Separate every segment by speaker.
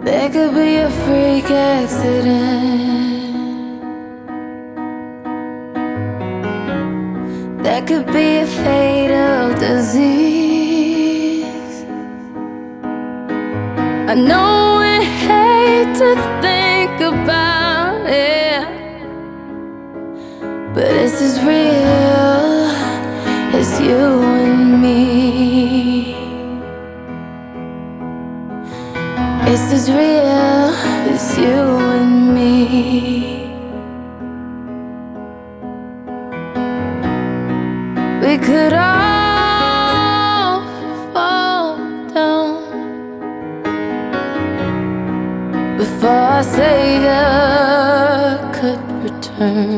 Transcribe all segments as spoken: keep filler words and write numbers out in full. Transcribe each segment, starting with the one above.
Speaker 1: There could be a freak accident. There could be a fatal disease. I know we hate to think about it, but it's as real as you and me. It's as real as you and me. We could all fall down before our Savior could return.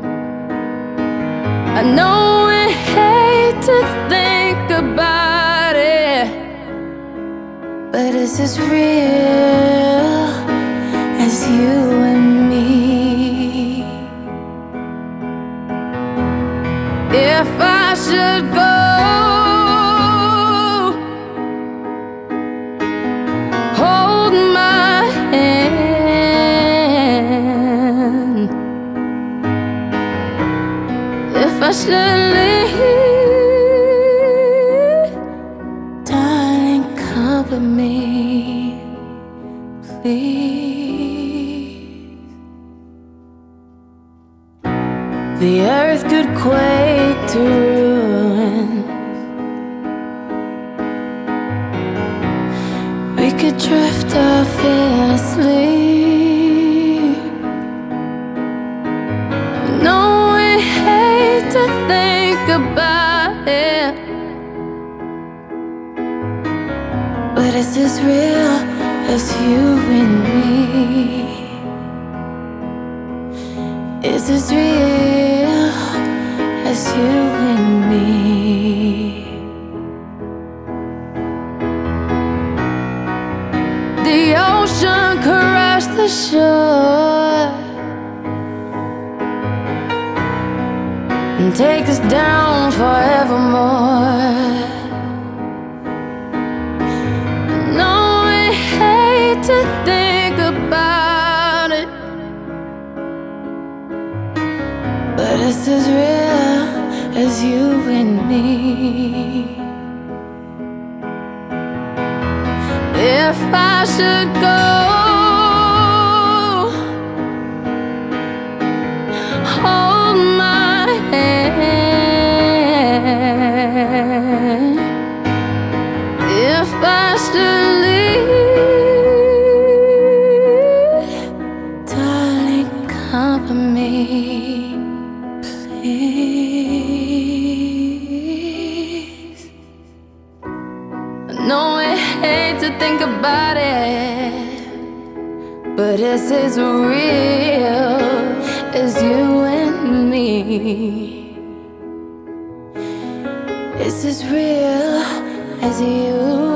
Speaker 1: I know we hate to think about it, but it's as real as you and me. If I should go, hold my hand. If I should leave, darling, come with me, please. The earth could quake to ruin. We could drift off in a sleep. No, we hate to think about it, but it's as real as you and me. It's as real as you and me. The ocean crashed the shore and take us down forevermore. No, we hate to think about it, but it's as real as you and me. If I should go, hold my hand. If I should leave, darling, come with me, please. I know I hate to think about it, but it's as real as you and me. It's as real as you